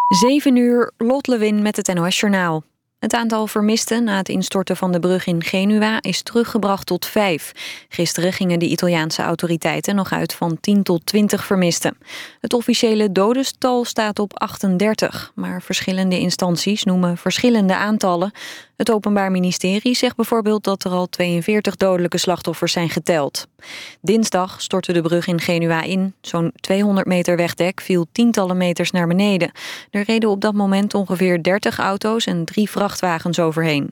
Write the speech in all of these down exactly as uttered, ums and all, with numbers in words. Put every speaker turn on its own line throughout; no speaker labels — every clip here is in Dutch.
Zeven uur, Lot Lewin met het N O S-journaal. Het aantal vermisten na het instorten van de brug in Genua is teruggebracht tot vijf. Gisteren gingen de Italiaanse autoriteiten nog uit van tien tot twintig vermisten. Het officiële dodenstal staat op achtendertig, maar verschillende instanties noemen verschillende aantallen. Het Openbaar Ministerie zegt bijvoorbeeld dat er al tweeënveertig dodelijke slachtoffers zijn geteld. Dinsdag stortte de brug in Genua in. Zo'n tweehonderd meter wegdek viel tientallen meters naar beneden. Er reden op dat moment ongeveer dertig auto's en drie vrachtwagens overheen.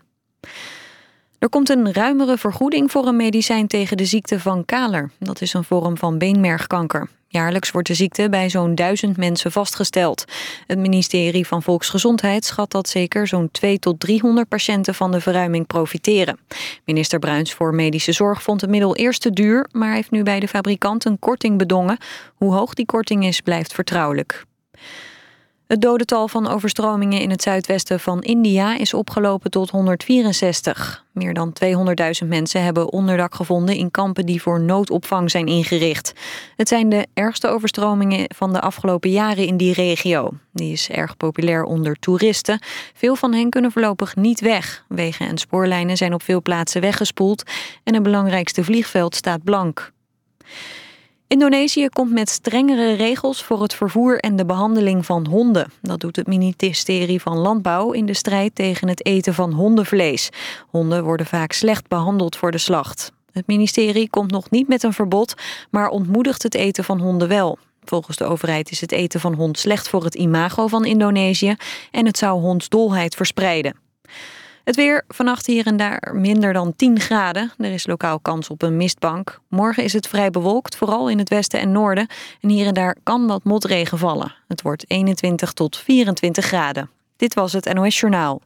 Er komt een ruimere vergoeding voor een medicijn tegen de ziekte van Kaler. Dat is een vorm van beenmergkanker. Jaarlijks wordt de ziekte bij zo'n duizend mensen vastgesteld. Het ministerie van Volksgezondheid schat dat zeker zo'n tweehonderd tot driehonderd patiënten van de verruiming profiteren. Minister Bruins voor Medische Zorg vond het middel eerst te duur, maar heeft nu bij de fabrikant een korting bedongen. Hoe hoog die korting is, blijft vertrouwelijk. Het dodental van overstromingen in het zuidwesten van India is opgelopen tot honderdvierenzestig. Meer dan tweehonderdduizend mensen hebben onderdak gevonden in kampen die voor noodopvang zijn ingericht. Het zijn de ergste overstromingen van de afgelopen jaren in die regio. Die is erg populair onder toeristen. Veel van hen kunnen voorlopig niet weg. Wegen en spoorlijnen zijn op veel plaatsen weggespoeld en het belangrijkste vliegveld staat blank. Indonesië komt met strengere regels voor het vervoer en de behandeling van honden. Dat doet het ministerie van Landbouw in de strijd tegen het eten van hondenvlees. Honden worden vaak slecht behandeld voor de slacht. Het ministerie komt nog niet met een verbod, maar ontmoedigt het eten van honden wel. Volgens de overheid is het eten van hond slecht voor het imago van Indonesië en het zou hondsdolheid verspreiden. Het weer, vannacht hier en daar minder dan tien graden. Er is lokaal kans op een mistbank. Morgen is het vrij bewolkt, vooral in het westen en noorden. En hier en daar kan wat motregen vallen. Het wordt eenentwintig tot vierentwintig graden. Dit was het N O S-journaal.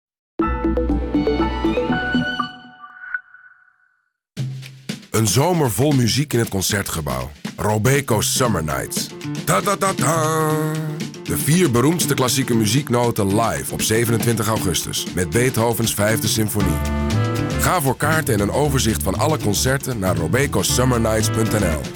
Een zomer vol muziek in het Concertgebouw. Robeco Summer Nights. Ta-ta-ta-ta. De vier beroemdste klassieke muzieknoten live op zevenentwintig augustus met Beethovens Vijfde Symfonie. Ga voor kaarten en een overzicht van alle concerten naar robeco summer nights punt n l.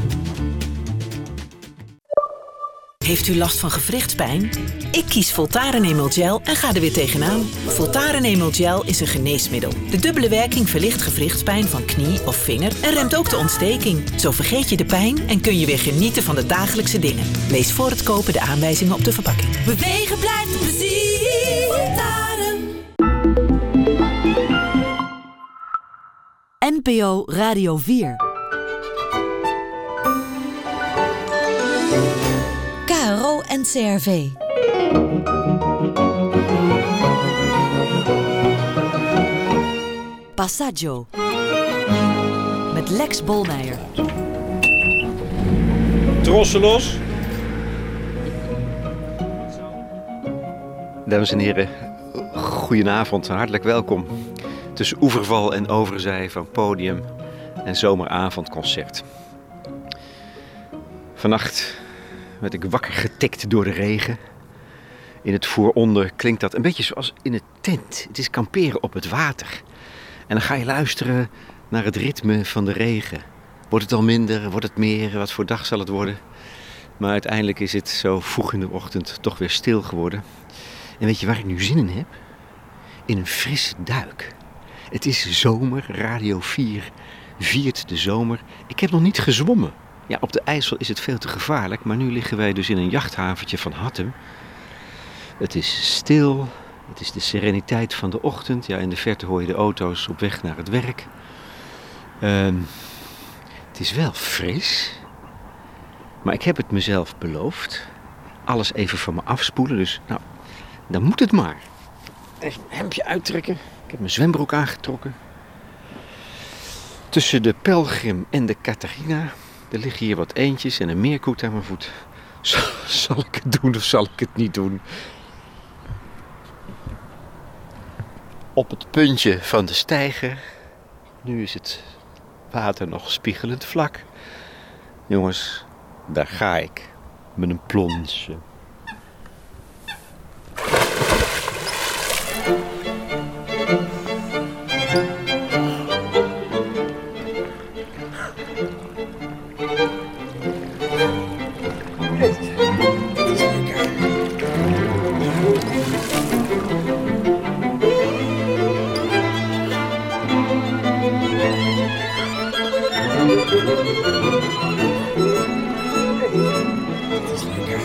Heeft u last van gewrichtspijn? Ik kies Voltaren Emel Gel en ga er weer tegenaan. Voltaren Emel Gel is een geneesmiddel. De dubbele werking verlicht gewrichtspijn van knie of vinger en remt ook de ontsteking. Zo vergeet je de pijn en kun je weer genieten van de dagelijkse dingen. Lees voor het kopen de aanwijzingen op de verpakking.
Bewegen blijft plezier. Voltaren.
N P O Radio vier. K R O en C R V. Passaggio. Met Lex Bolmeijer.
Trossen los.
Dames en heren, goedenavond en hartelijk welkom. Tussen oeverval en overzij van podium en zomeravondconcert. Vannacht werd ik wakker getikt door de regen. In het vooronder klinkt dat een beetje zoals in een tent. Het is kamperen op het water. En dan ga je luisteren naar het ritme van de regen. Wordt het al minder? Wordt het meer? Wat voor dag zal het worden? Maar uiteindelijk is het zo vroeg in de ochtend toch weer stil geworden. En weet je waar ik nu zin in heb? In een frisse duik. Het is zomer, Radio vier viert de zomer. Ik heb nog niet gezwommen. Ja, op de IJssel is het veel te gevaarlijk, maar nu liggen wij dus in een jachthaventje van Hattem. Het is stil, het is de sereniteit van de ochtend. Ja, in de verte hoor je de auto's op weg naar het werk. Um, het is wel fris, maar ik heb het mezelf beloofd. Alles even van me afspoelen, dus nou, dan moet het maar. Even een hemdje uittrekken. Ik heb mijn zwembroek aangetrokken. Tussen de Pelgrim en de Catharina, er liggen hier wat eendjes en een meerkoet aan mijn voet. Zal, zal ik het doen of zal ik het niet doen? Op het puntje van de steiger. Nu is het water nog spiegelend vlak. Jongens, daar ga ik met een plonsje.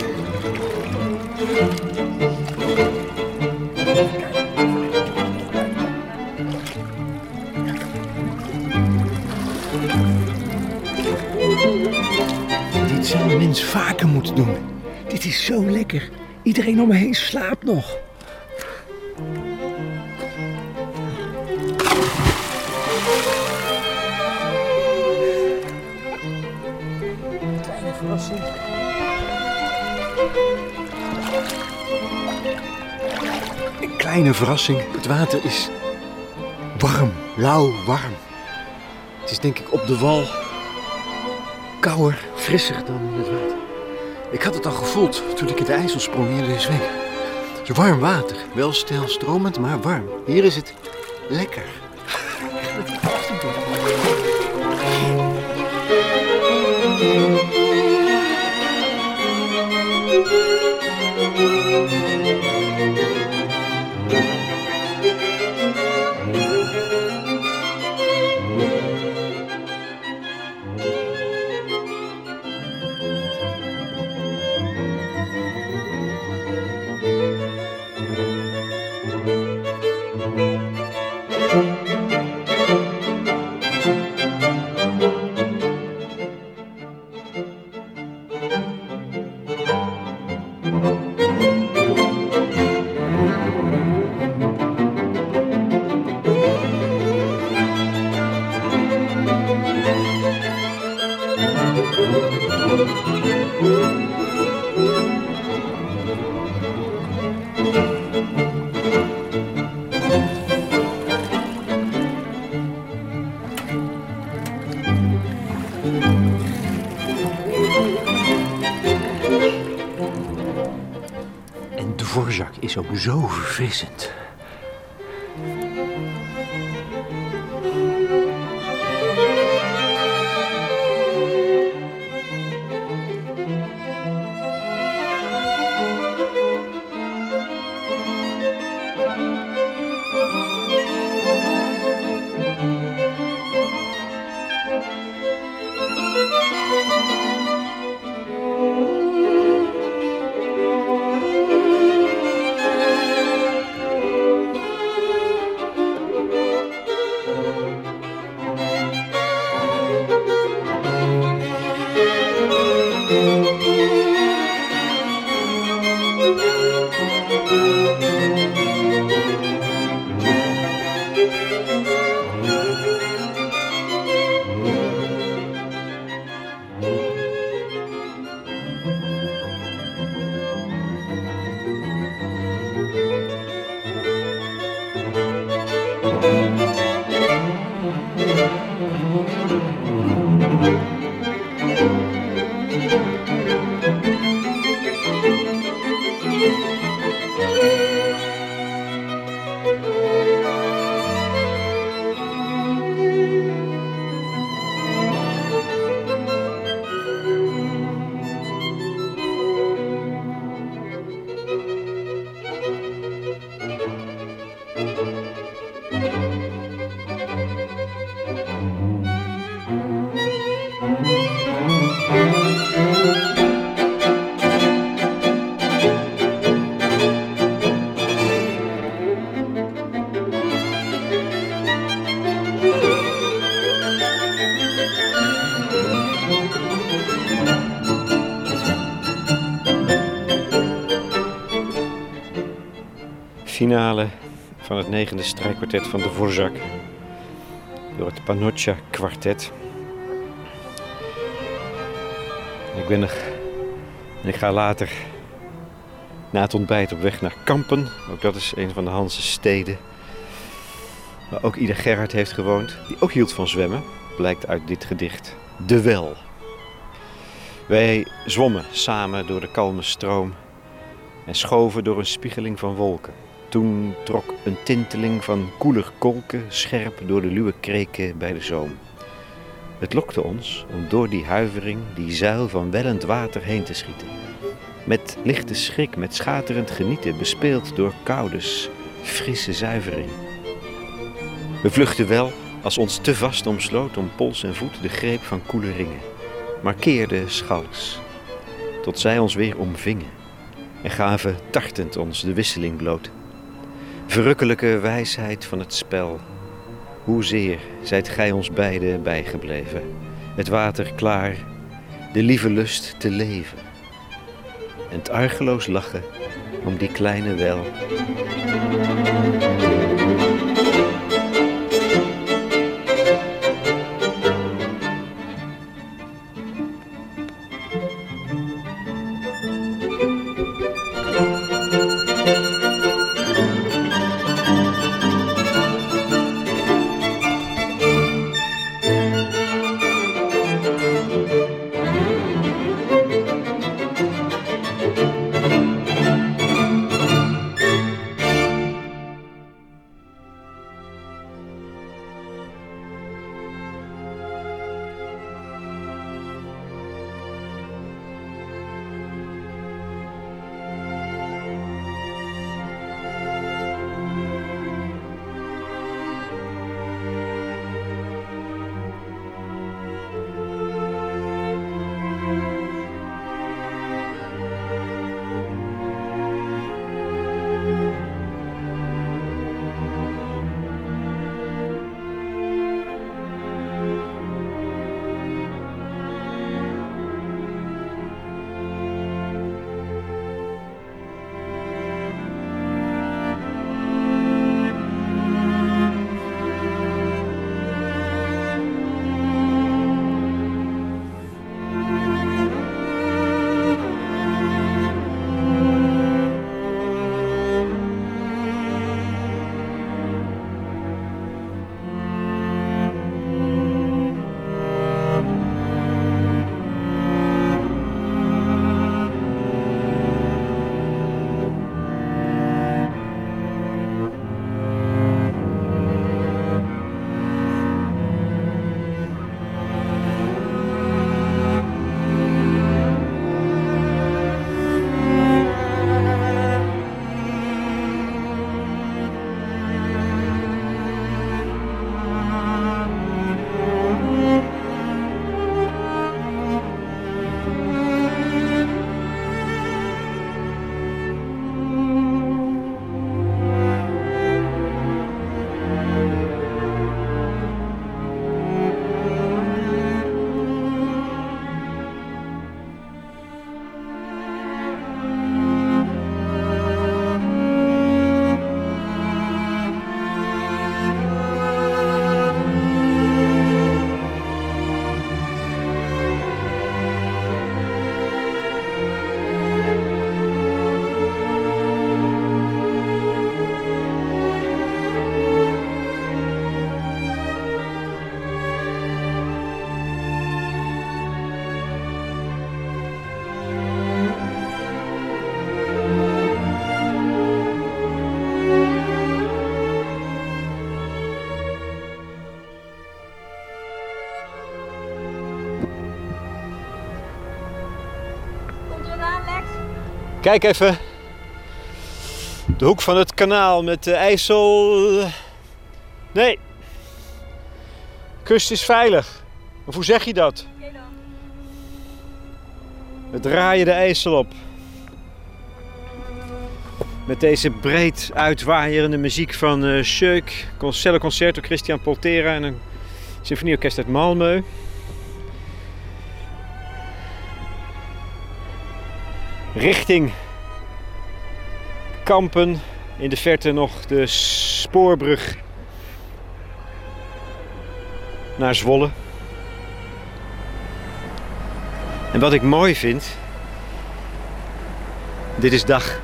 Dit zou een mens vaker moeten doen. Dit is zo lekker. Iedereen om me heen slaapt nog. Kleine verrassing. Een kleine verrassing. Het water is warm, lauw, warm. Het is denk ik op de wal kouder, frisser dan in het water. Ik had het al gevoeld toen ik in de IJssel sprong hier deze week. Het is warm water, wel stilstromend, maar warm. Hier is het lekker. En de Dvorak is ook zo verfrissend. Finale van het negende strijkkwartet van de Dvorak door het Panocha kwartet. Ik ben er en ik ga later na het ontbijt op weg naar Kampen. Ook dat is een van de Hanse steden waar ook Ida Gerhard heeft gewoond, die ook hield van zwemmen, blijkt uit dit gedicht. De Wel. Wij zwommen samen door de kalme stroom en schoven door een spiegeling van wolken. Toen trok een tinteling van koeler kolken scherp door de luwe kreken bij de zoom. Het lokte ons om door die huivering, die zuil van wellend water heen te schieten. Met lichte schrik, met schaterend genieten, bespeeld door koudes, frisse zuivering. We vluchtten wel, als ons te vast omsloot om pols en voet de greep van koele ringen, maar keerden schalks. tot zij ons weer omvingen en gaven tartend ons de wisseling bloot. Verrukkelijke wijsheid van het spel, hoezeer zijt gij ons beiden bijgebleven, het water klaar, de lieve lust te leven en het argeloos lachen om die kleine wel.
Kijk even. De hoek van het kanaal met de IJssel. Nee. Kust is veilig. Of hoe zeg je dat? We draaien de IJssel op. Met deze breed uitwaaierende muziek van uh, Scheuk, Cello Concerto Christian Poltera en een symfonieorkest uit Malmö. Richting Kampen, in de verte nog de spoorbrug naar Zwolle. En wat ik mooi vind, dit is dag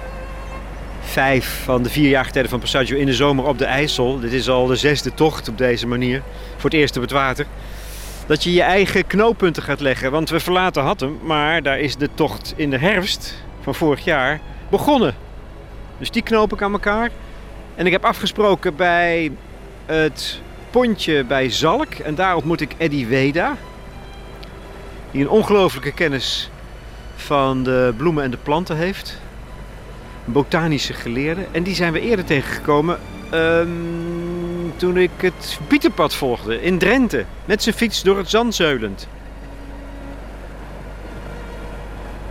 vijf van de vier jaargetijden van Passaggio in de zomer op de IJssel. Dit is al de zesde tocht op deze manier, voor het eerst op het water. Dat je je eigen knooppunten gaat leggen, want we verlaten Hattem, maar daar is de tocht in de herfst van vorig jaar begonnen. Dus die knoop ik aan elkaar. En ik heb afgesproken bij het pontje bij Zalk. En daar ontmoet ik Eddy Weda. Die een ongelooflijke kennis van de bloemen en de planten heeft. Een botanische geleerde. En die zijn we eerder tegengekomen um, toen ik het Pieterpad volgde in Drenthe. Met zijn fiets door het zand zeulend.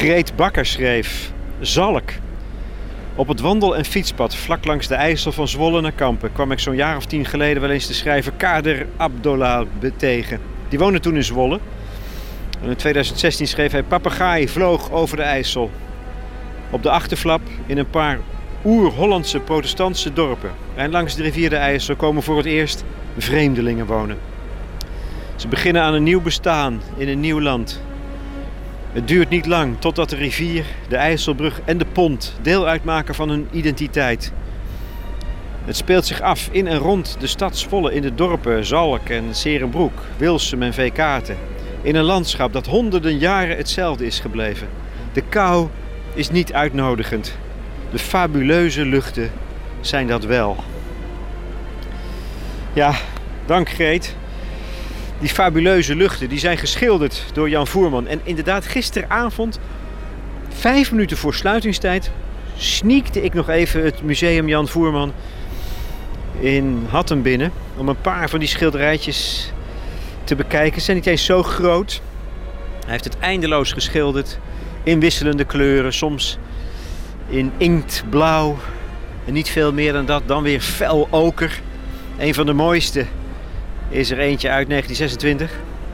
Greet Bakker schreef: Zalk. Op het wandel- en fietspad vlak langs de IJssel van Zwolle naar Kampen kwam ik zo'n jaar of tien geleden wel eens de schrijver Kader Abdolah tegen. Die woonde toen in Zwolle. En in tweeduizend zestien schreef hij: Papegaai vloog over de IJssel. Op de achterflap in een paar oer-Hollandse protestantse dorpen. En langs de rivier de IJssel komen voor het eerst vreemdelingen wonen. Ze beginnen aan een nieuw bestaan in een nieuw land. Het duurt niet lang totdat de rivier, de IJsselbrug en de pont deel uitmaken van hun identiteit. Het speelt zich af in en rond de stad Zwolle, in de dorpen Zalk en 's-Heerenbroek, Wilsum en Veekaten. In een landschap dat honderden jaren hetzelfde is gebleven. De kou is niet uitnodigend. De fabuleuze luchten zijn dat wel. Ja, dank Greet. Die fabuleuze luchten die zijn geschilderd door Jan Voerman. En inderdaad, gisteravond, vijf minuten voor sluitingstijd, sneakte ik nog even het museum Jan Voerman in Hattem binnen. Om een paar van die schilderijtjes te bekijken. Ze zijn niet eens zo groot. Hij heeft het eindeloos geschilderd in wisselende kleuren. Soms in inktblauw. En niet veel meer dan dat. Dan weer fel oker. Een van de mooiste is er eentje uit negentien zesentwintig.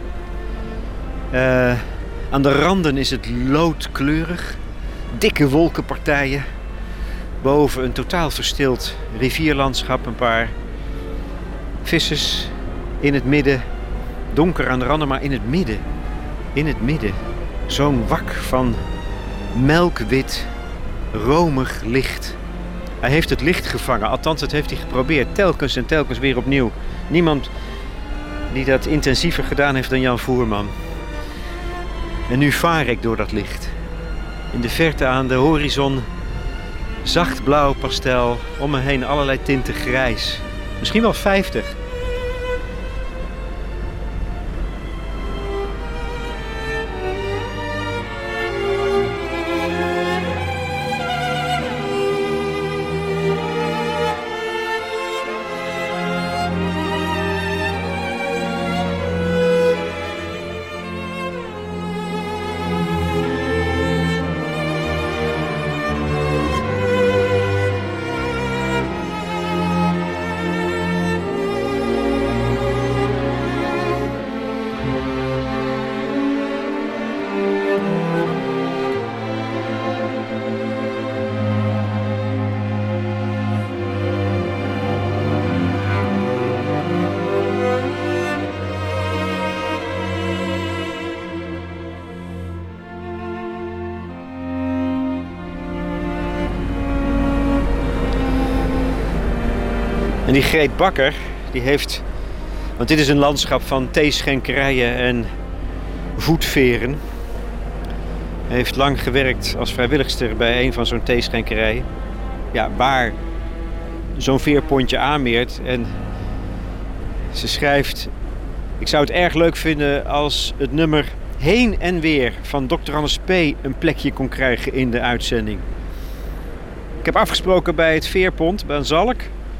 Uh, aan de randen is het loodkleurig. Dikke wolkenpartijen. Boven een totaal verstild rivierlandschap. Een paar vissers in het midden. Donker aan de randen, maar in het midden. In het midden. Zo'n wak van melkwit, romig licht. Hij heeft het licht gevangen. Althans, dat heeft hij geprobeerd. Telkens en telkens weer opnieuw. Niemand die dat intensiever gedaan heeft dan Jan Voerman. En nu vaar ik door dat licht. In de verte aan de horizon zacht blauw pastel. Om me heen allerlei tinten grijs. Misschien wel vijftig. En die Greet Bakker, die heeft, want dit is een landschap van theeschenkerijen en voetveren. Hij heeft lang gewerkt als vrijwilligster bij een van zo'n theeschenkerijen. Ja, waar zo'n veerpontje aanmeert. En ze schrijft: ik zou het erg leuk vinden als het nummer Heen en Weer van dokter Hannes P. een plekje kon krijgen in de uitzending. Ik heb afgesproken bij het veerpont, bij een Zalk.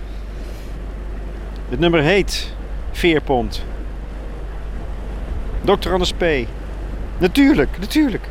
Het nummer heet Veerpont. dokter Hannes P. Natuurlijk, natuurlijk.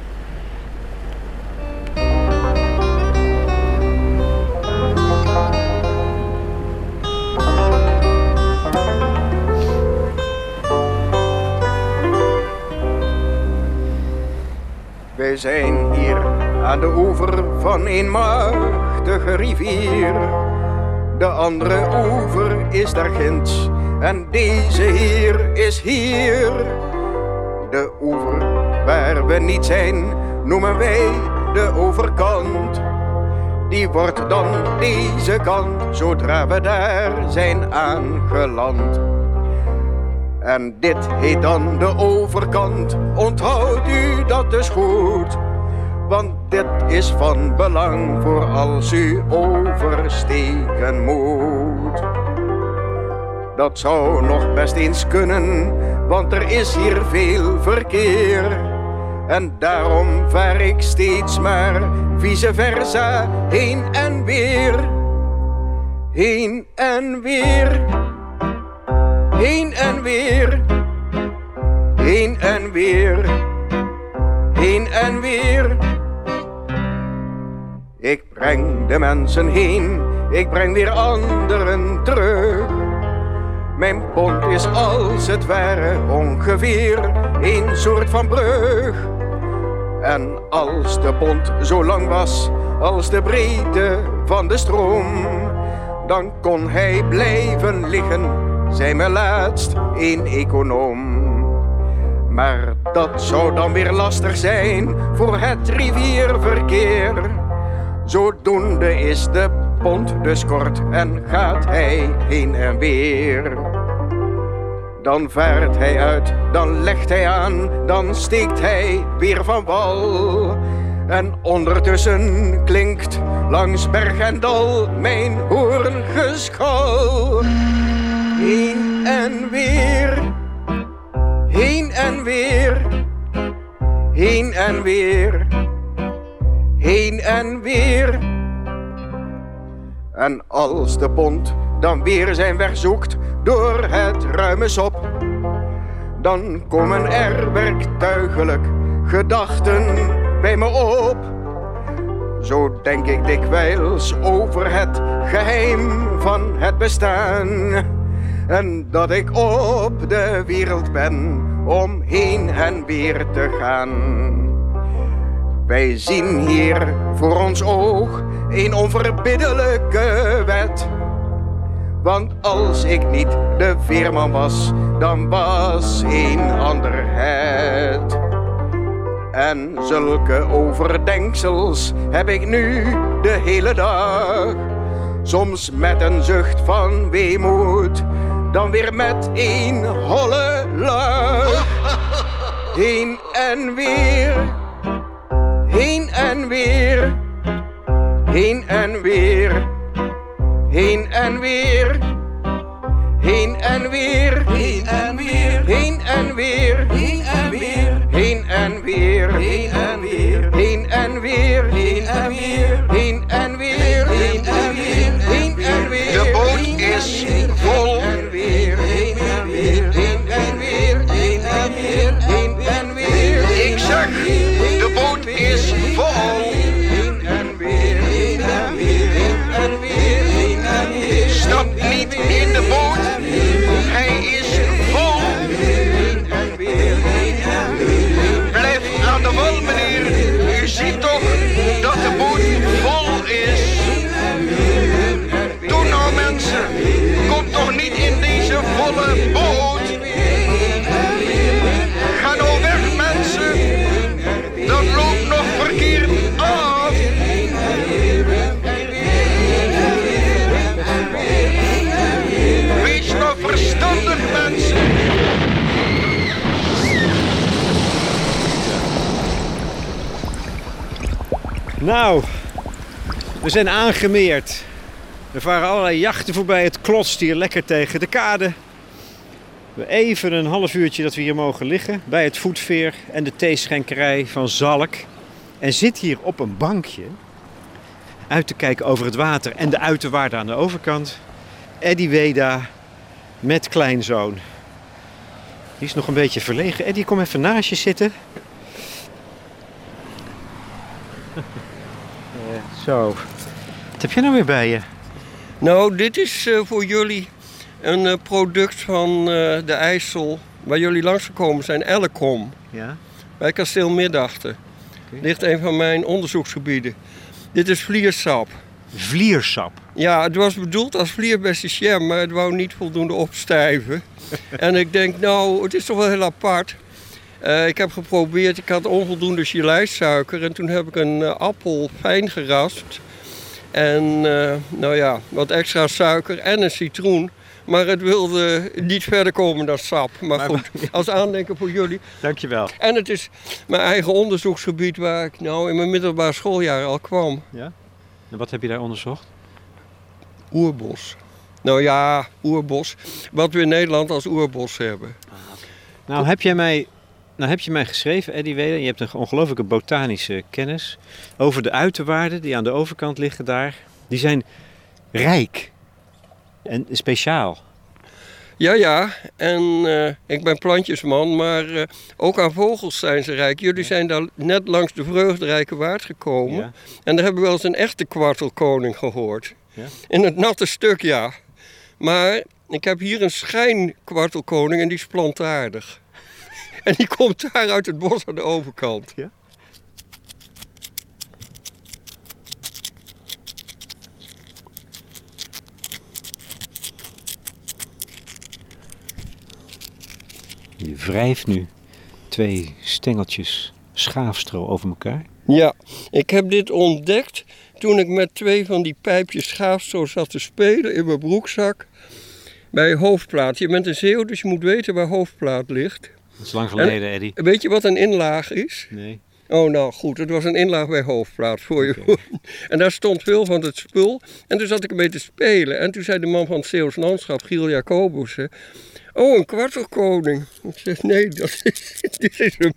Wij zijn hier aan de oever van een machtige rivier. De andere oever is daar ginds en deze hier is hier. De oever waar we niet zijn noemen wij de overkant. Die wordt dan deze kant zodra we daar zijn aangeland. En dit heet dan de overkant, onthoud u dat dus goed. Want dit is van belang voor als u oversteken moet. Dat zou nog best eens kunnen, want er is hier veel verkeer. En daarom vaar ik steeds maar vice versa heen en weer. Heen en weer. Heen en weer. Heen en weer. Heen en weer. Ik breng de mensen heen, ik breng weer anderen terug. Mijn pont is als het ware ongeveer een soort van brug. En als de pont zo lang was als de breedte van de stroom, dan kon hij blijven liggen, zei me laatst een econoom. Maar dat zou dan weer lastig zijn voor het rivierverkeer. Zodoende is de pont dus kort en gaat hij heen en weer. Dan vaart hij uit, dan legt hij aan, dan steekt hij weer van wal. En ondertussen klinkt langs berg en dal mijn hoorngeschal. Heen en weer, heen en weer, heen en weer, heen en weer. En als de pont dan weer zijn weg zoekt door het ruime sop, dan komen er werktuigelijk gedachten bij me op. Zo denk ik dikwijls over het geheim van het bestaan. En dat ik op de wereld ben om heen en weer te gaan. Wij zien hier voor ons oog een onverbiddelijke wet. Want als ik niet de veerman was, dan was een ander het. En zulke overdenksels heb ik nu de hele dag. Soms met een zucht van weemoed, dan weer met een holle lach. Heen en weer, heen en weer, heen en weer, heen en weer, heen en weer, heen en weer, heen en weer, heen en weer, heen en weer, heen en weer, heen en weer, heen en weer, heen en weer, heen en weer, heen en weer. De boot is vol. Heen en weer, heen en weer, heen en weer, heen en weer, heen en weer. Ik zeg, de boot is vol. Heen en weer, heen en weer, heen en weer, heen en weer. Stap niet in de boot, hij is vol. Heen en weer, heen en weer. Blijf aan de wal, meneer. U ziet toch dat de boot vol is. Doe nou, mensen, kom toch niet in deze volle boot. Ga nou weg, mensen. Dat loopt nog verkeerd af. Wees nou verstandig, mensen.
Nou, we zijn aangemeerd. Er varen allerlei jachten voorbij. Het klotst hier lekker tegen de kade. We even een half uurtje dat we hier mogen liggen bij het voetveer en de theeschenkerij van Zalk. En zit hier op een bankje uit te kijken over het water en de uiterwaarden aan de overkant. Eddie Weda met kleinzoon. Die is nog een beetje verlegen. Eddie, kom even naast je zitten. uh, zo. Wat heb jij nou weer bij je?
Nou, dit is uh, voor jullie een uh, product van uh, de IJssel waar jullie langsgekomen zijn, Ellecom.
Ja?
Bij Kasteel Middachten. Okay. Ligt een van mijn onderzoeksgebieden. Dit is vliersap.
Vliersap?
Ja, het was bedoeld als vlierbestichem, maar het wou niet voldoende opstijven. En ik denk, nou, het is toch wel heel apart. Uh, ik heb geprobeerd, ik had onvoldoende geleisuiker en toen heb ik een uh, appel fijn geraspt. En uh, nou ja, wat extra suiker en een citroen. Maar het wilde niet verder komen dan sap. Maar, maar goed, maar, als aandenken voor jullie.
Dankjewel.
En het is mijn eigen onderzoeksgebied waar ik nou in mijn middelbaar schooljaar al kwam.
Ja? En wat heb je daar onderzocht?
Oerbos. Nou ja, oerbos. Wat we in Nederland als oerbos hebben.
Ah, okay. Nou heb jij mij... Nou heb je mij geschreven, Eddie Weda, je hebt een ongelooflijke botanische kennis over de uiterwaarden die aan de overkant liggen daar. Die zijn rijk en speciaal.
Ja, ja. En uh, ik ben plantjesman, maar uh, ook aan vogels zijn ze rijk. Jullie zijn daar net langs de Vreugderijke Waard gekomen. Ja. En daar hebben we wel eens een echte kwartelkoning gehoord. Ja? In het natte stuk, ja. Maar ik heb hier een schijnkwartelkoning en die is plantaardig. En die komt daar uit het bos aan de overkant. Ja?
Je wrijft nu twee stengeltjes schaafstro over elkaar.
Ja, ik heb dit ontdekt toen ik met twee van die pijpjes schaafstro zat te spelen in mijn broekzak bij Hoofdplaat. Je bent een Zeeuw, dus je moet weten waar Hoofdplaat ligt.
Dat is lang geleden, en, Eddy.
Weet je wat een inlaag is?
Nee.
Oh, nou goed, het was een inlaag bij Hoofdplaat voor je. Okay. En daar stond veel van het spul. En toen zat ik een beetje te spelen. En toen zei de man van het Zeeuws Landschap, Giel Jacobussen: oh, een kwartelkoning. Ik zeg, nee, dat is, dit is hem.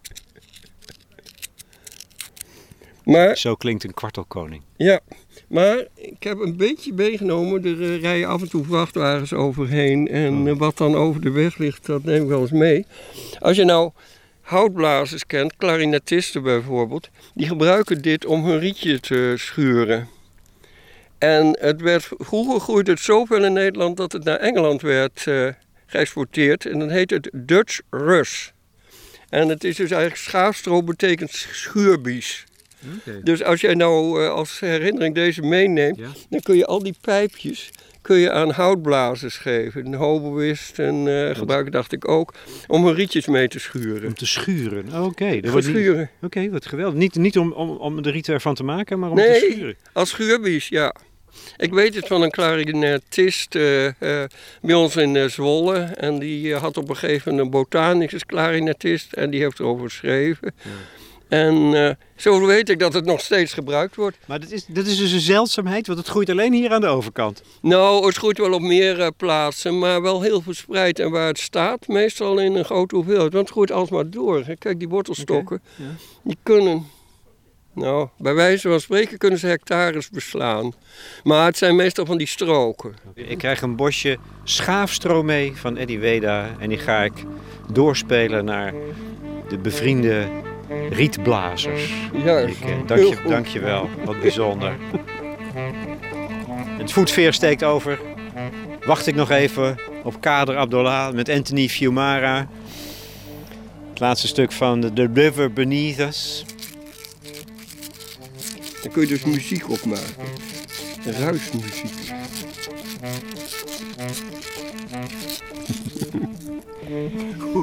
Maar,
zo klinkt een kwartelkoning.
Ja, maar ik heb een beetje meegenomen. Er uh, rijden af en toe vrachtwagens overheen. En uh, wat dan over de weg ligt, dat neem ik wel eens mee. Als je nou houtblazers kent, klarinetisten bijvoorbeeld, die gebruiken dit om hun rietje te schuren. En het werd, vroeger groeide het zoveel in Nederland dat het naar Engeland werd uh, geëxporteerd. En dan heet het Dutch Rus. En het is dus eigenlijk schaafstro betekent schuurbies. Okay. Dus als jij nou uh, als herinnering deze meeneemt, ja, dan kun je al die pijpjes kun je aan houtblazers geven. Een hobelwist en uh, gebruiken dacht ik ook, om hun rietjes mee te schuren.
Om te schuren, oké. Okay.
Voor schuren.
Oké, okay, wat geweldig. Niet, niet om, om, om de rieten ervan te maken, maar om
nee,
te schuren.
Als schuurbies, ja. Ik weet het van een klarinetist uh, uh, bij ons in uh, Zwolle. En die uh, had op een gegeven moment een botanicus klarinetist en die heeft erover geschreven. Ja. En uh, zo weet ik dat het nog steeds gebruikt wordt.
Maar dat is, dat is dus een zeldzaamheid, want het groeit alleen hier aan de overkant.
Nou, het groeit wel op meer uh, plaatsen, maar wel heel verspreid. En waar het staat, meestal in een grote hoeveelheid. Want het groeit alsmaar door. Kijk, die wortelstokken, okay, ja, die kunnen, nou, bij wijze van spreken kunnen ze hectares beslaan. Maar het zijn meestal van die stroken.
Ik krijg een bosje schaafstro mee van Eddy Weda. En die ga ik doorspelen naar de bevriende rietblazers.
Juist.
Ik, dank, je, dank je wel, wat bijzonder. Het voetveer steekt over. Wacht ik nog even op Kader Abdollah met Anthony Fiumara. Het laatste stuk van The River Beneath Us.
Dan kun je dus muziek opmaken. Ruismuziek. Goed.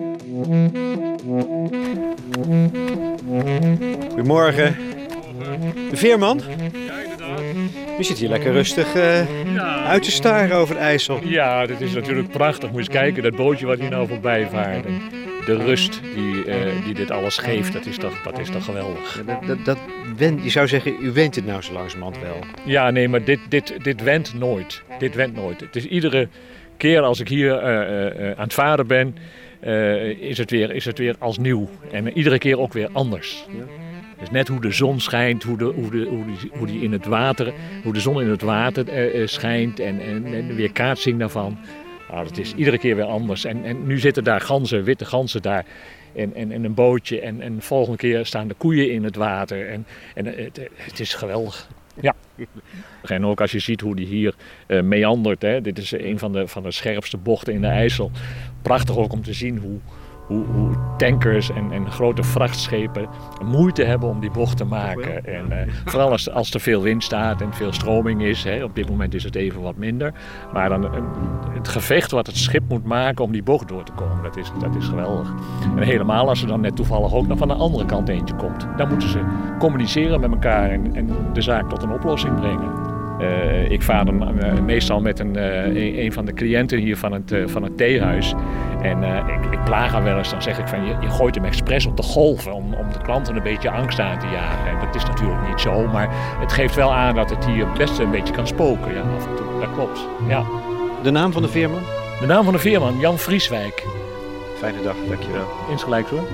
Goedemorgen. De veerman?
Ja, inderdaad.
Je zit hier lekker rustig uh, ja. uit te staren over het IJssel.
Ja, dit is natuurlijk prachtig. Moet je eens kijken, dat bootje wat hier nou voorbij vaart. En de rust die, uh, die dit alles geeft, dat is toch, dat is toch geweldig.
Ja, dat, dat, dat went, je zou zeggen, u went het nou zo langzamerhand wel.
Ja, nee, maar dit, dit, dit went nooit. Dit went nooit. Het is iedere keer als ik hier uh, uh, aan het varen ben, uh, is, het weer, is het weer als nieuw. En uh, iedere keer ook weer anders. Ja. Dus net hoe de zon schijnt, hoe, de, hoe, de, hoe, die, hoe, die in het water, hoe de zon in het water uh, schijnt en, en, en de weerkaatsing daarvan. Nou, het is iedere keer weer anders. En, en nu zitten daar ganzen, witte ganzen daar en, en, en een bootje. En, en de volgende keer staan de koeien in het water. En, en het, het is geweldig. Ja. En ook als je ziet hoe die hier uh, meandert. Hè. Dit is een van de, van de scherpste bochten in de IJssel. Prachtig ook om te zien hoe, hoe, hoe tankers en, en grote vrachtschepen moeite hebben om die bocht te maken. En, uh, vooral als, als er veel wind staat en veel stroming is. Hè. Op dit moment is het even wat minder. Maar dan, uh, het gevecht wat het schip moet maken om die bocht door te komen, dat is, dat is geweldig. En helemaal als er dan net toevallig ook nog van de andere kant eentje komt. Dan moeten ze communiceren met elkaar en, en de zaak tot een oplossing brengen. Uh, ik vaar dan uh, meestal met een, uh, een, een van de cliënten hier van het, uh, van het theehuis. En uh, ik, ik plaag haar wel eens, dan zeg ik van je, je gooit hem expres op de golven om, om de klanten een beetje angst aan te jagen. En dat is natuurlijk niet zo, maar het geeft wel aan dat het hier best een beetje kan spoken. Ja, af en toe. Dat klopt. Ja.
De naam van de veerman?
De naam van de veerman, Jan Vrieswijk.
Fijne dag, dankjewel.
Insgelijks hoor.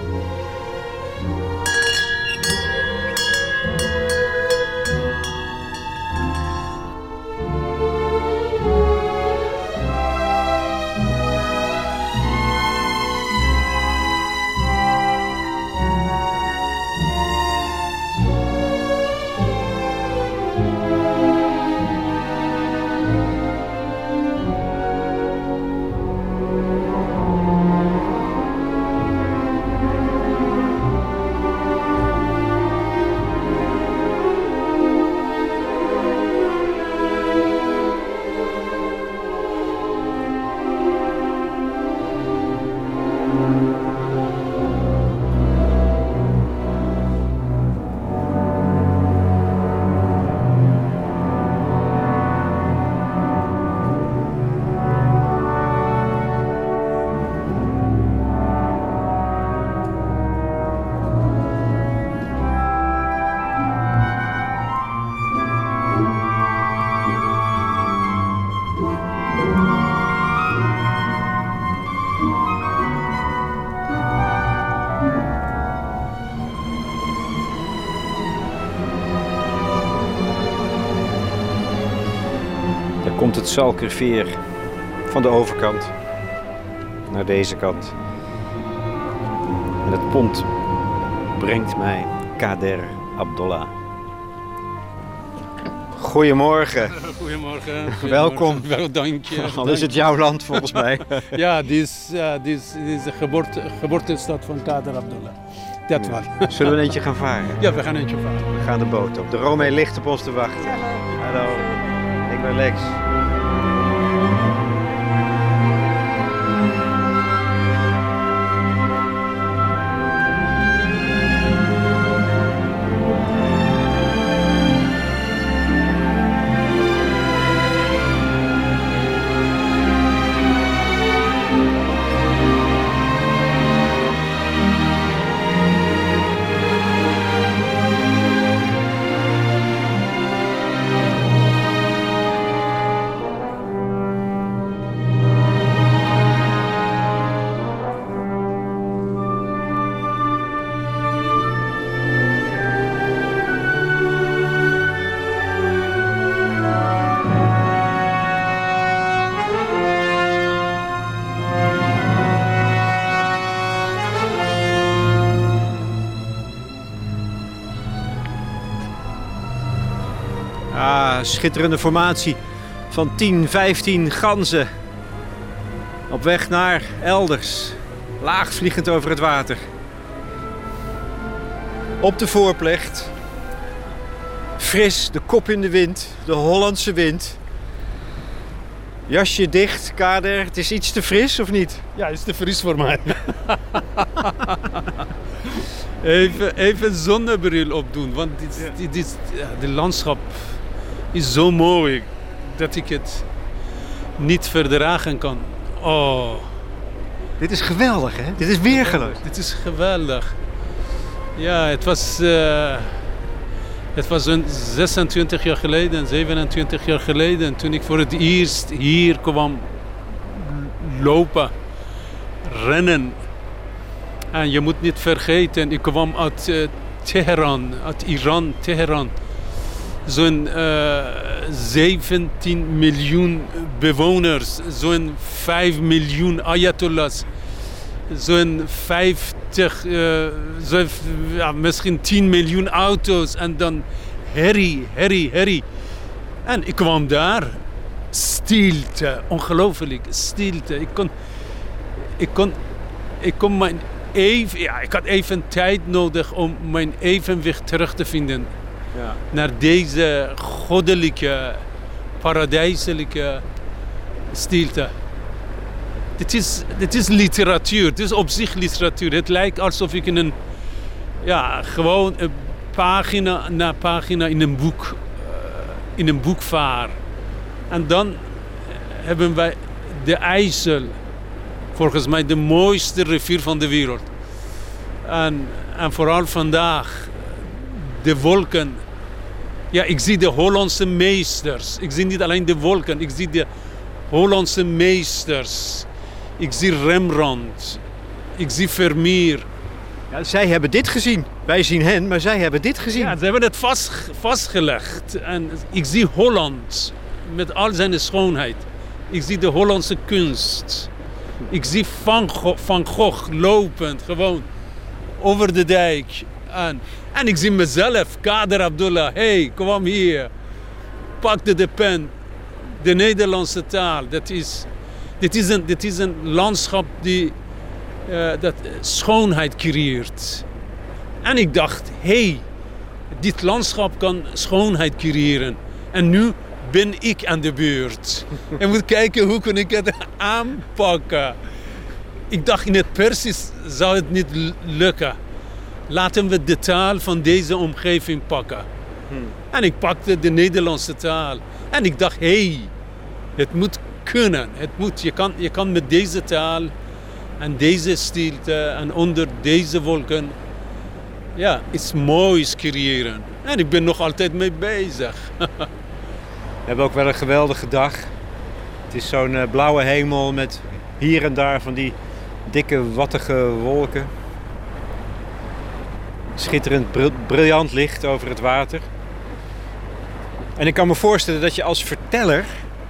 Komt het Salkerveer van de overkant naar deze kant. En het pont brengt mij Kader Abdollah. Goedemorgen.
Goedemorgen.
Welkom.
Wel, dank je.
Al is het jouw land volgens mij.
Ja, dit is, uh, dit is, dit is de geboorte, geboortestad van Kader Abdollah. Dat
ja.
wel.
Zullen we een eentje gaan varen?
Ja, we gaan een eentje varen.
We gaan de boot op. De Romee ligt op ons te wachten. Hallo. Hallo. Ik ben Lex. Ah, schitterende formatie van tien, vijftien ganzen. Op weg naar elders. Laagvliegend over het water. Op de voorplecht. Fris, de kop in de wind. De Hollandse wind. Jasje dicht, Kader. Het is iets te fris, of niet?
Ja, het is te fris voor mij. Even, even zonnebril opdoen, want dit,
Ja.
dit, dit, ja, de landschap is zo mooi dat ik het niet verdragen kan. Oh,
Dit is geweldig, hè? Dit is weergeloos.
dit is geweldig. Ja, het was, eh, het was een zesentwintig jaar geleden, zevenentwintig jaar geleden, toen ik voor het eerst hier kwam lopen, rennen. En je moet niet vergeten, ik kwam uit uh, Teheran, uit Iran, Teheran. Zo'n uh, zeventien miljoen bewoners, zo'n vijf miljoen ayatollahs, zo'n vijftig, uh, zo, ja, misschien tien miljoen auto's en dan herrie, herrie, herrie. En ik kwam daar, stilte, ongelooflijk, stilte. Ik kon, ik kon, ik kon mijn even, ja, ik had even tijd nodig om mijn evenwicht terug te vinden.
Ja.
Naar deze goddelijke, paradijselijke stilte. Dit is, dit is literatuur, dit is op zich literatuur. Het lijkt alsof ik in een, ja, gewoon een pagina na pagina in een boek, uh, in een boek vaar. En dan hebben wij de IJssel, volgens mij de mooiste rivier van de wereld. En, en vooral vandaag, de wolken. Ja, ik zie de Hollandse meesters. Ik zie niet alleen de wolken, ik zie de Hollandse meesters. Ik zie Rembrandt. Ik zie Vermeer.
Ja, zij hebben dit gezien. Wij zien hen, maar zij hebben dit gezien.
Ja, ze hebben het vast, vastgelegd. En ik zie Holland met al zijn schoonheid. Ik zie de Hollandse kunst. Ik zie Van Gogh, Van Gogh lopend, gewoon over de dijk. En, en ik zie mezelf, Kader Abdullah. Hey, kom hier. Pakte de pen. De Nederlandse taal. Dat is, dit, is een, dit is een landschap die uh, dat schoonheid creëert. En ik dacht, hey, dit landschap kan schoonheid creëren. En nu ben ik aan de beurt. En moet kijken hoe kan ik het aanpakken. Ik dacht in het Persisch zou het niet lukken. Laten we de taal van deze omgeving pakken. Hmm. En ik pakte de Nederlandse taal. En ik dacht, hé, hey, het moet kunnen. Het moet. Je kan, je kan met deze taal en deze stilte en onder deze wolken, ja, iets moois creëren. En ik ben nog altijd mee bezig.
We hebben ook wel een geweldige dag. Het is zo'n uh, blauwe hemel met hier en daar van die dikke, wattige wolken. Schitterend, br- briljant licht over het water. En ik kan me voorstellen dat je als verteller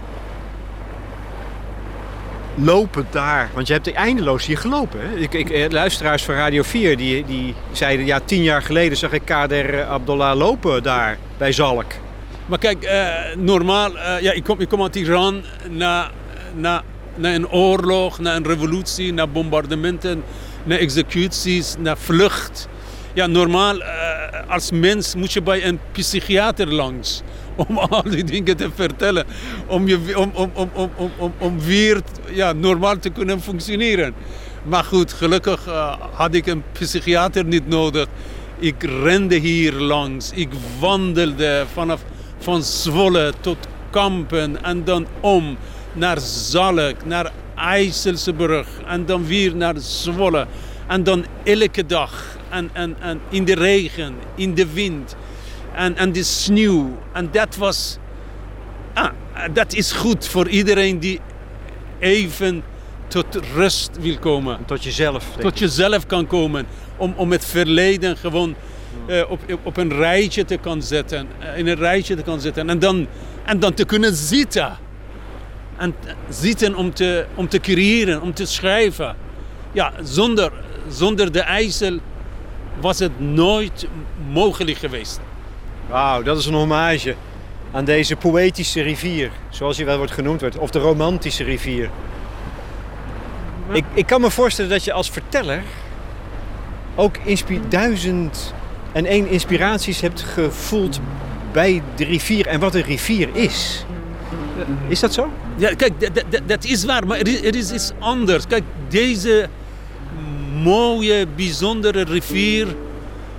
lopend daar, want je hebt eindeloos hier gelopen. Hè? Ik, ik, luisteraars van Radio vier die, die zeiden, ja, tien jaar geleden zag ik Kader Abdullah lopen daar bij Zalk.
Maar kijk, uh, normaal, uh, ja, ik, kom, ik kom uit Iran na, na, na een oorlog, na een revolutie, na bombardementen, na executies, na vlucht. Ja, normaal, uh, als mens moet je bij een psychiater langs om al die dingen te vertellen, om, je, om, om, om, om, om, om weer ja, normaal te kunnen functioneren. Maar goed, gelukkig uh, had ik een psychiater niet nodig. Ik rende hier langs, ik wandelde vanaf van Zwolle tot Kampen en dan om naar Zalk, naar IJsselbrug en dan weer naar Zwolle. En dan elke dag en, en, en in de regen, in de wind en, en de sneeuw. En dat was, ah, dat is goed voor iedereen die even tot rust wil komen.
Tot jezelf.
Tot jezelf kan komen. Om, om het verleden gewoon uh, op, op een rijtje te kan zetten. Uh, in een rijtje te kan zetten. En dan, en dan te kunnen zitten. En zitten om te, om te creëren, om te schrijven. Ja, zonder, zonder de IJssel was het nooit mogelijk geweest.
Wauw, dat is een hommage aan deze poëtische rivier. Zoals hij wel wordt genoemd wordt. Of de romantische rivier. Ik, ik kan me voorstellen dat je als verteller ook inspi- duizend en één inspiraties hebt gevoeld bij de rivier en wat een rivier is. Is dat zo?
Ja, kijk, dat, dat, dat is waar, maar er is, er is iets anders. Kijk, deze mooie, bijzondere rivier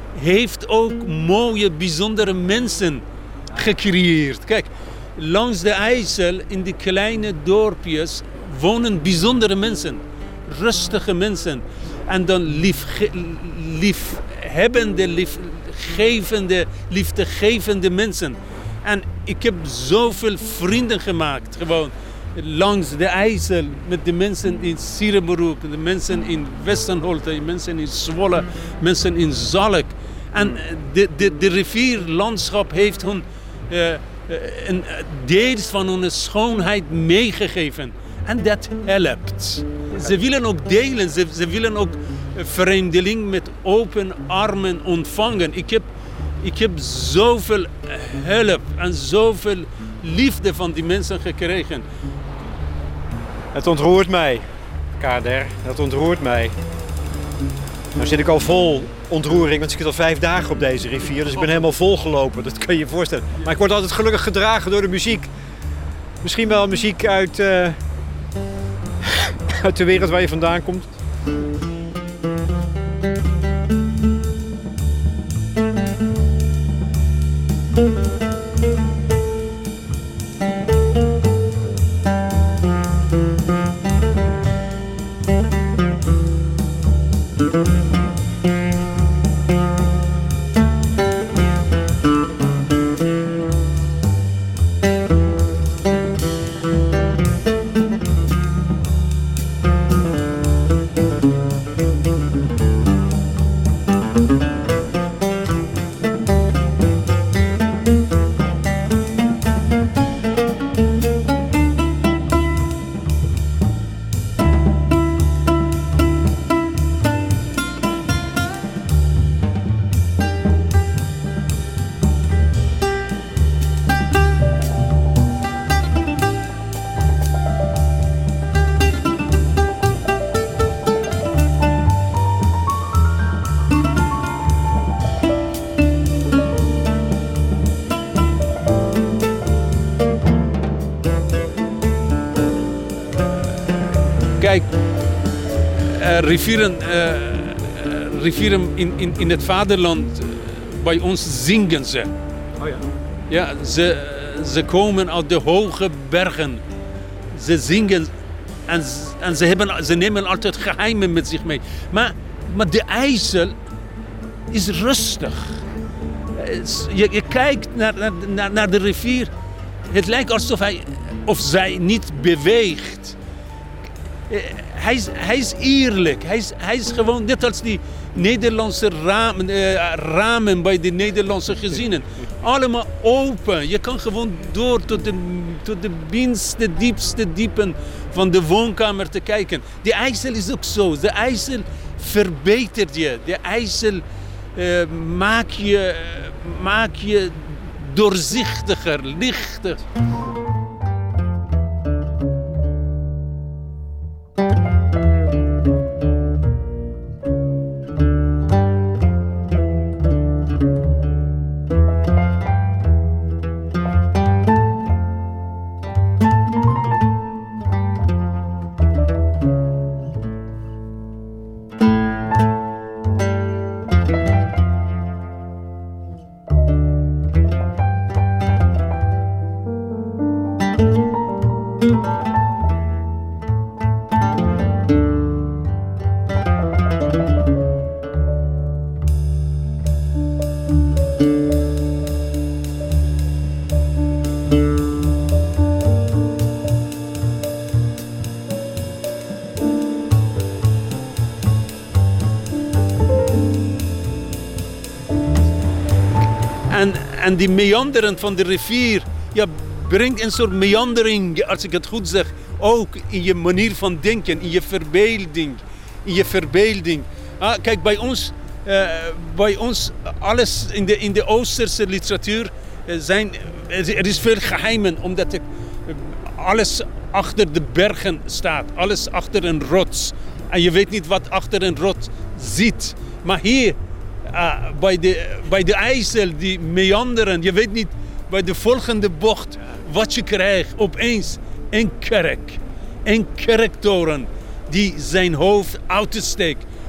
heeft ook mooie, bijzondere mensen gecreëerd. Kijk, langs de IJssel, in die kleine dorpjes, wonen bijzondere mensen. Rustige mensen. En dan lief, liefhebbende, liefgevende, liefdegevende mensen. En ik heb zoveel vrienden gemaakt, gewoon langs de IJssel, met de mensen in Sierenbroek, de mensen in Westerholte, de mensen in Zwolle, mensen in Zalk. En de, de, de rivierlandschap heeft hun uh, een deel van hun schoonheid meegegeven. En dat helpt. Ze willen ook delen, ze, ze willen ook vreemdeling met open armen ontvangen. Ik heb, ik heb zoveel hulp en zoveel liefde van die mensen gekregen.
Het ontroert mij, Kader. Het ontroert mij. Nou zit ik al vol ontroering, want ik zit al vijf dagen op deze rivier. Dus ik ben helemaal volgelopen, dat kan je je voorstellen. Maar ik word altijd gelukkig gedragen door de muziek. Misschien wel muziek uit, uh, uit de wereld waar je vandaan komt.
Kijk, uh, rivieren, uh, rivieren in, in, in het vaderland, uh, bij ons zingen ze.
Oh ja?
Ja, ze, ze komen uit de hoge bergen. Ze zingen en, en ze, hebben, ze nemen altijd geheimen met zich mee. Maar, maar de IJssel is rustig. Je, je kijkt naar, naar, naar de rivier. Het lijkt alsof hij of zij niet beweegt. Hij is, hij is eerlijk. Hij is, hij is gewoon net als die Nederlandse ramen, uh, ramen bij de Nederlandse gezinnen. Allemaal open. Je kan gewoon door tot de, tot de binnenste, diepste diepen van de woonkamer te kijken. De IJssel is ook zo. De IJssel verbetert je. De IJssel uh, maakt je, maak je doorzichtiger, lichter. En, en die meanderen van de rivier, ja, brengt een soort meandering, als ik het goed zeg, ook in je manier van denken, in je verbeelding. In je verbeelding. Ah, kijk, bij ons, uh, bij ons alles in de, in de Oosterse literatuur uh, zijn, er is veel geheimen, omdat er, uh, alles achter de bergen staat, alles achter een rots. En je weet niet wat achter een rots zit. Maar hier, Uh, bij, de, bij de IJssel, die meanderen, je weet niet bij de volgende bocht wat je krijgt. Opeens een kerk, een kerktoren die zijn hoofd uitsteekt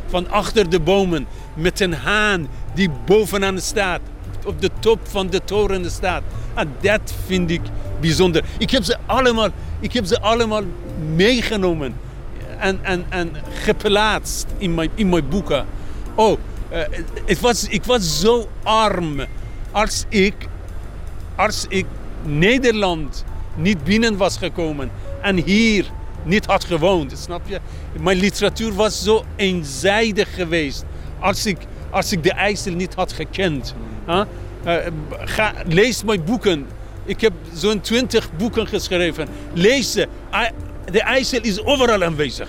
van achter de bomen met een haan die bovenaan staat, op de top van de toren staat. En dat vind ik bijzonder. Ik heb ze allemaal, ik heb ze allemaal meegenomen en, en, en geplaatst in mijn, in mijn boeken. Oh, uh, het was, ik was zo arm als ik, als ik Nederland niet binnen was gekomen en hier niet had gewoond, snap je? Mijn literatuur was zo eenzijdig geweest als ik, als ik de IJssel niet had gekend. Huh? Uh, ga, lees mijn boeken. Ik heb zo'n twintig boeken geschreven. Lees ze. De IJssel is overal aanwezig.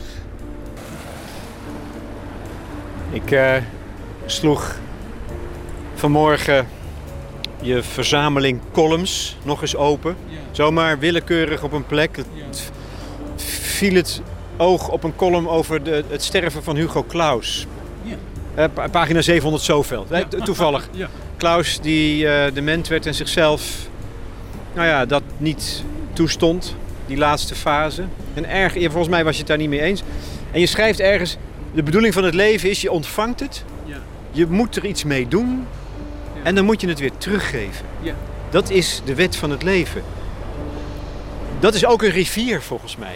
Ik uh, sloeg vanmorgen je verzameling columns nog eens open. Ja. Zomaar willekeurig op een plek. Ja. Viel het oog op een column over de, het sterven van Hugo Claus. Ja. Uh, pagina zevenhonderd zoveel. Ja. Toevallig. Ja. Claus die uh, dement werd en zichzelf, nou ja, dat niet toestond. Die laatste fase. En erg, volgens mij was je het daar niet mee eens. En je schrijft ergens, de bedoeling van het leven is, je ontvangt het. Ja. Je moet er iets mee doen. Ja. En dan moet je het weer teruggeven. Ja. Dat is de wet van het leven. Dat is ook een rivier volgens mij.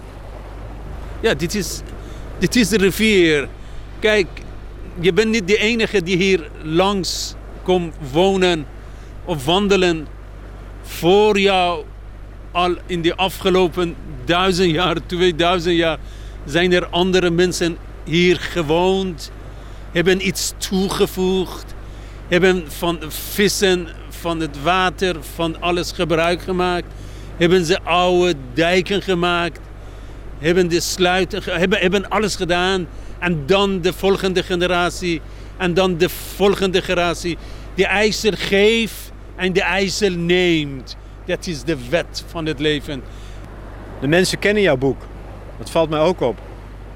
Ja, dit is, dit is de rivier. Kijk, je bent niet de enige die hier langs komt wonen of wandelen. Voor jou, al in de afgelopen duizend jaar, tweeduizend jaar, zijn er andere mensen hier gewoond, hebben iets toegevoegd, hebben van vissen, van het water, van alles gebruik gemaakt, hebben ze oude dijken gemaakt, hebben de sluiten, hebben, hebben alles gedaan. En dan de volgende generatie, en dan de volgende generatie. De IJssel geeft en de IJssel neemt. Dat is de wet van het leven.
De mensen kennen jouw boek. Dat valt mij ook op.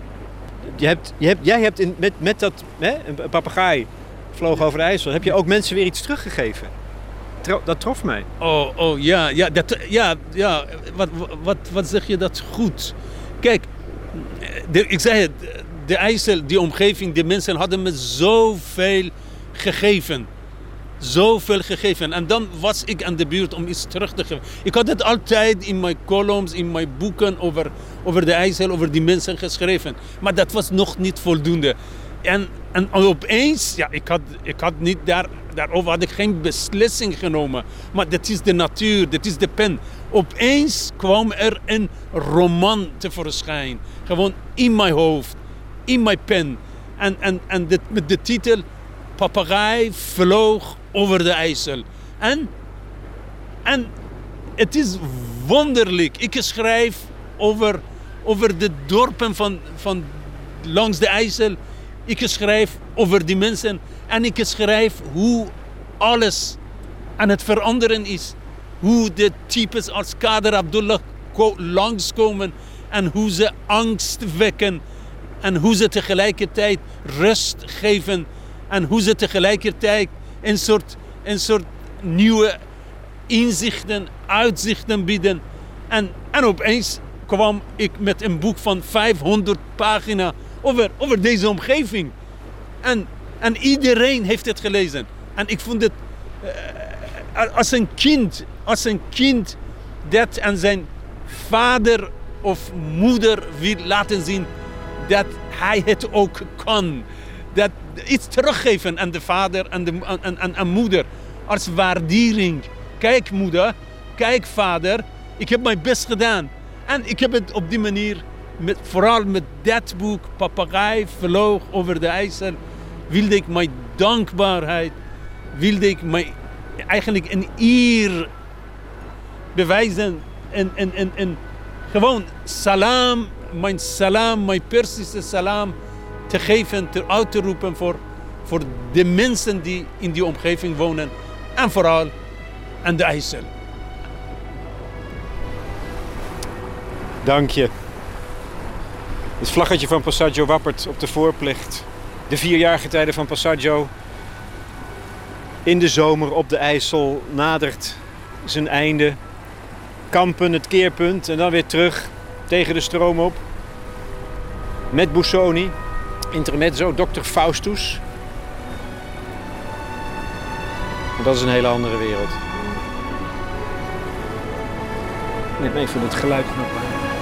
Je hebt, je hebt, jij hebt in, met, met dat, hè, een papegaai vloog over de IJssel, heb je ook mensen weer iets teruggegeven. Tro, dat trof mij.
Oh, oh ja, ja, dat, ja, ja. Wat, wat, wat zeg je dat goed? Kijk, de, ik zei het, de IJssel, die omgeving, de mensen hadden me zoveel gegeven. Zoveel gegeven. En dan was ik aan de beurt om iets terug te geven. Ik had het altijd in mijn columns, in mijn boeken over, over de IJssel, over die mensen geschreven. Maar dat was nog niet voldoende. En, en opeens, ja, ik had, ik had niet daar, daarover had ik geen beslissing genomen. Maar dat is de natuur, dat is de pen. Opeens kwam er een roman tevoorschijn. Gewoon in mijn hoofd, in mijn pen. En, en, en de, met de titel Papegaai vloog over de IJssel. En, en het is wonderlijk. Ik schrijf over, over de dorpen van, van langs de IJssel. Ik schrijf over die mensen. En ik schrijf hoe alles aan het veranderen is. Hoe de types als Kader Abdullah langskomen. En hoe ze angst wekken. En hoe ze tegelijkertijd rust geven. En hoe ze tegelijkertijd een soort, een soort nieuwe inzichten, uitzichten bieden. En, en opeens kwam ik met een boek van vijfhonderd pagina's over, over deze omgeving. En, en iedereen heeft het gelezen. En ik vond het uh, als een kind, als een kind dat aan zijn vader of moeder wil laten zien dat hij het ook kan. Dat iets teruggeven aan de vader en de aan, aan, aan moeder als waardering. Kijk moeder, kijk vader, ik heb mijn best gedaan. En ik heb het op die manier, met, vooral met dat boek, Papegaai vloog over de IJssel, wilde ik mijn dankbaarheid, wilde ik mijn, eigenlijk een eer bewijzen. En, en, en, en gewoon salam, mijn salam, mijn Persische salam te geven, te uit te roepen voor, voor de mensen die in die omgeving wonen. En vooral aan de IJssel.
Dank je. Het vlaggetje van Passaggio wappert op de voorplecht. De vierjarige tijden van Passaggio. In de zomer op de IJssel nadert zijn einde. Kampen, het keerpunt en dan weer terug tegen de stroom op. Met Busoni. Intermezzo, dokter Faustus. Maar dat is een hele andere wereld. Neem even het geluid nog aan.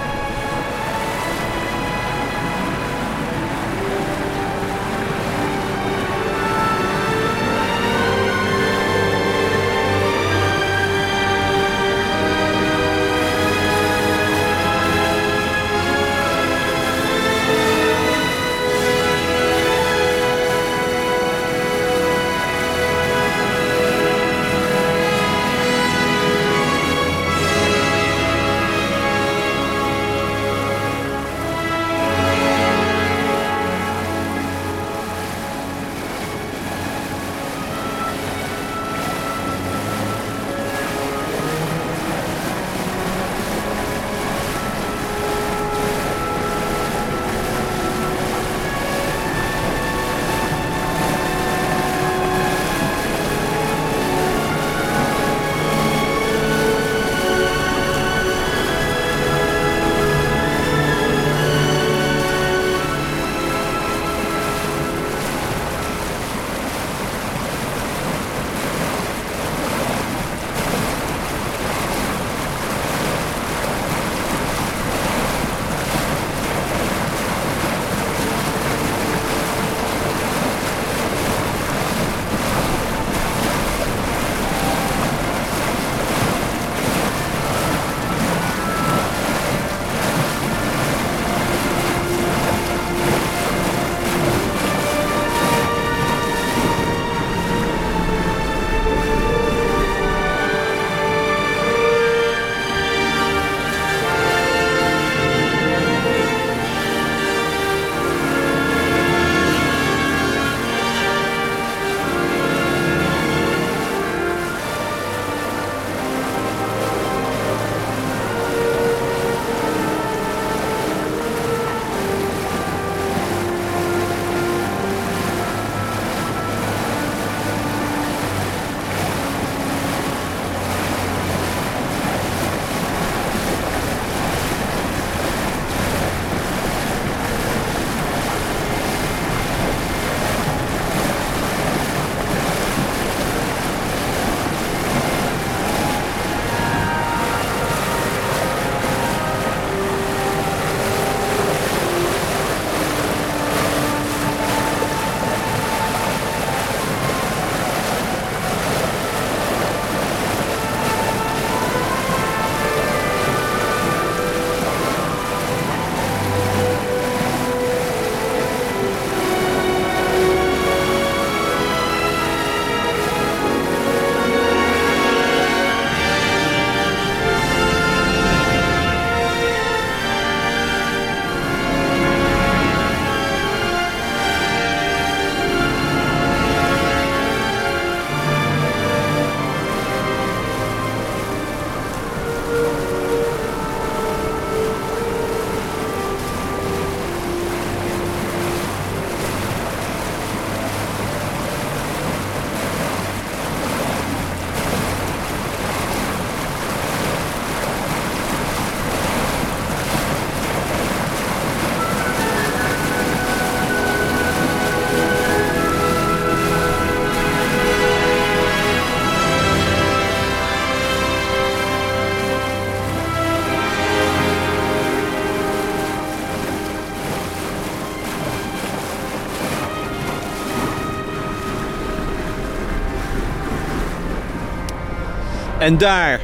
En daar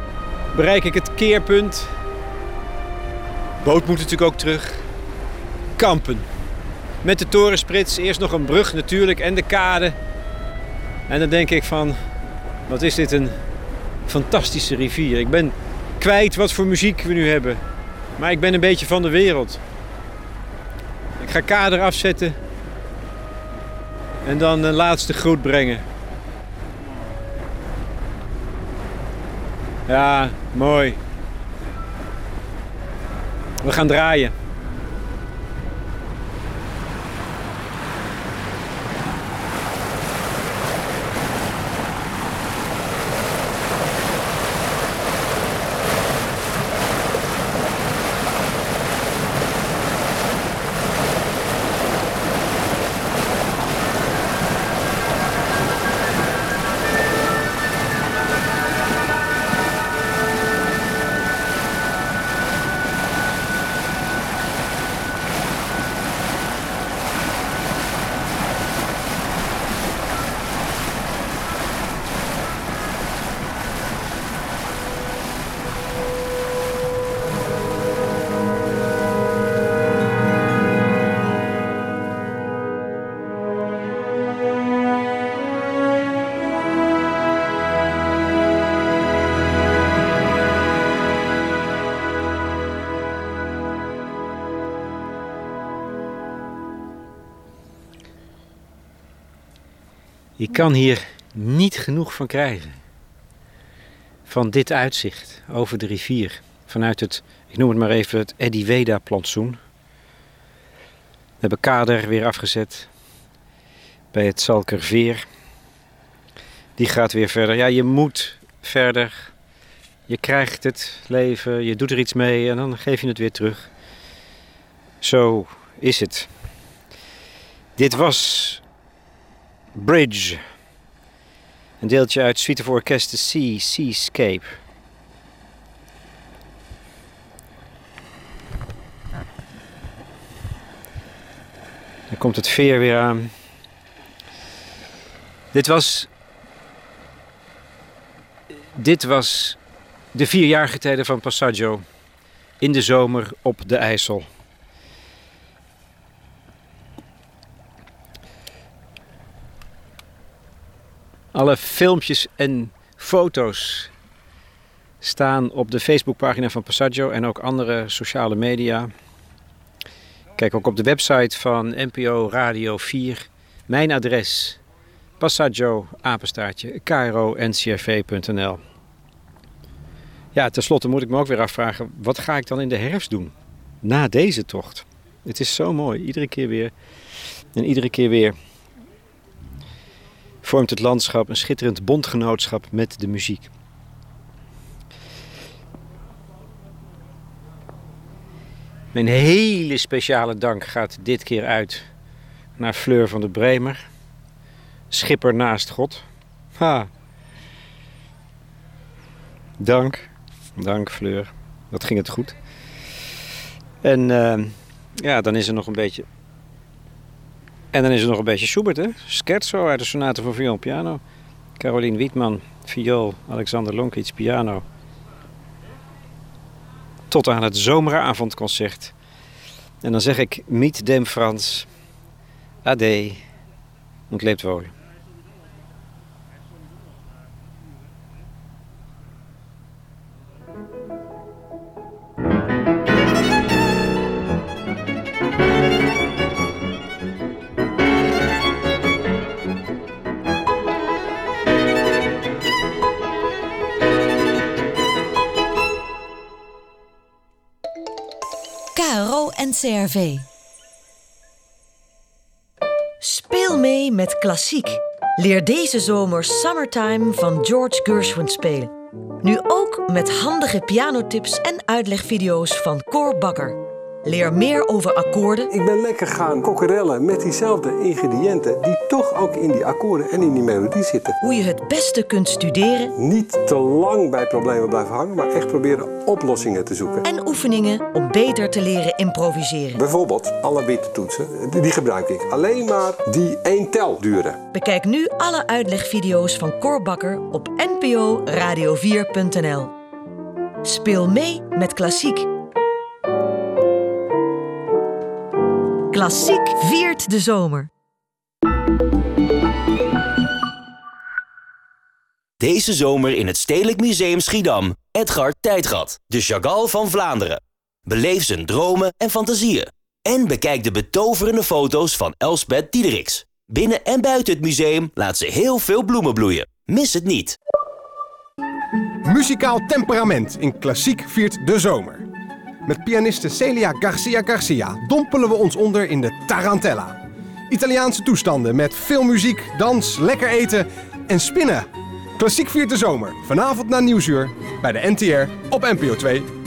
bereik ik het keerpunt. Boot moet natuurlijk ook terug. Kampen. Met de torensprits, eerst nog een brug natuurlijk en de kade. En dan denk ik van, wat is dit een fantastische rivier. Ik ben kwijt wat voor muziek we nu hebben. Maar ik ben een beetje van de wereld. Ik ga kader afzetten. En dan een laatste groet brengen. Ja, mooi. We gaan draaien.
Je kan hier niet genoeg van krijgen. Van dit uitzicht over de rivier. Vanuit het, ik noem het maar even, het Ediweda-plantsoen. We hebben Kader weer afgezet. Bij het Zalkerveer. Die gaat weer verder. Ja, je moet verder. Je krijgt het leven, je doet er iets mee en dan geef je het weer terug. Zo is het. Dit was Bridge. Een deeltje uit Suite voor Orkest, The Sea, Seascape. Dan komt het veer weer aan. Dit was... Dit was de vier jaargetijden van Passaggio. In de zomer op de IJssel. Alle filmpjes en foto's staan op de Facebookpagina van Passaggio en ook andere sociale media. Kijk ook op de website van N P O Radio vier. Mijn adres Passaggio, apenstaartje, K R O N C R V punt N L. Ja, tenslotte moet ik me ook weer afvragen, wat ga ik dan in de herfst doen? Na deze tocht. Het is zo mooi, iedere keer weer. En iedere keer weer vormt het landschap een schitterend bondgenootschap met de muziek. Mijn hele speciale dank gaat dit keer uit naar Fleur van der Bremer. Schipper naast God. Ha. Dank. Dank Fleur. Dat ging het goed. En uh, ja, dan is er nog een beetje... En dan is er nog een beetje Schubert, hè? Scherzo uit de sonate voor viool en piano. Caroline Wietman, viool. Alexander Lonkic, piano. Tot aan het zomeravondconcert. En dan zeg ik, miet dem Frans. Ade. Und lebt wohl.
K R O N C R V. Speel mee met klassiek. Leer deze zomer Summertime van George Gershwin spelen. Nu ook met handige pianotips en uitlegvideo's van Cor Bakker. Leer meer over akkoorden.
Ik ben lekker gaan kokkerellen met diezelfde ingrediënten die toch ook in die akkoorden en in die melodie zitten.
Hoe je het beste kunt studeren.
Niet te lang bij problemen blijven hangen, maar echt proberen oplossingen te zoeken.
En oefeningen om beter te leren improviseren.
Bijvoorbeeld alle bittertoetsen, die gebruik ik. Alleen maar die één tel duren.
Bekijk nu alle uitlegvideo's van Cor Bakker op N P O Radio vier punt N L. Speel mee met klassiek. Klassiek viert de zomer.
Deze zomer in het Stedelijk Museum Schiedam. Edgar Tijdgat, de Chagall van Vlaanderen. Beleef zijn dromen en fantasieën. En bekijk de betoverende foto's van Elsbeth Diederichs. Binnen en buiten het museum laat ze heel veel bloemen bloeien. Mis het niet.
Muzikaal temperament in Klassiek viert de zomer. Met pianiste Celia Garcia Garcia dompelen we ons onder in de Tarantella. Italiaanse toestanden met veel muziek, dans, lekker eten en spinnen. Klassiek viert de zomer. Vanavond na Nieuwsuur bij de N T R op N P O twee.